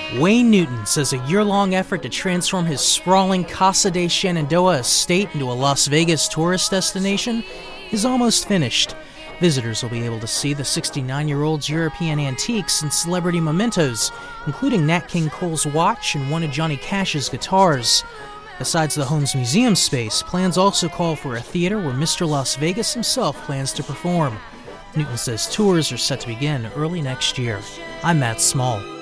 Wayne Newton says a year-long effort to transform his sprawling Casa de Shenandoah estate into a Las Vegas tourist destination is almost finished. Visitors will be able to see the 69-year-old's European antiques and celebrity mementos, including Nat King Cole's watch and one of Johnny Cash's guitars. Besides the home's museum space, plans also call for a theater where Mr. Las Vegas himself plans to perform. Newton says tours are set to begin early next year. I'm Matt Small.